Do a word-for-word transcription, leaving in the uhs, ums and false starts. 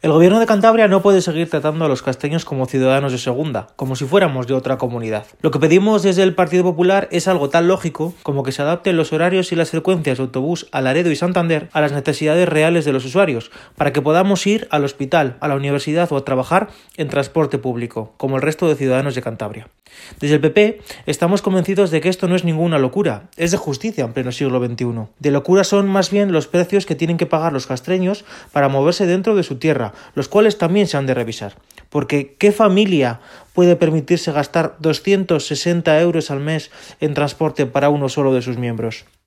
El Gobierno de Cantabria no puede seguir tratando a los casteños como ciudadanos de segunda, como si fuéramos de otra comunidad. Lo que pedimos desde el Partido Popular es algo tan lógico como que se adapten los horarios y las frecuencias de autobús a Laredo y Santander a las necesidades reales de los usuarios, para que podamos ir al hospital, a la universidad o a trabajar en transporte público, como el resto de ciudadanos de Cantabria. Desde el P P estamos convencidos de que esto no es ninguna locura, es de justicia en pleno siglo veintiuno. De locura son más bien los precios que tienen que pagar los castreños para moverse dentro de su tierra, los cuales también se han de revisar. Porque ¿qué familia puede permitirse gastar doscientos sesenta euros al mes en transporte para uno solo de sus miembros?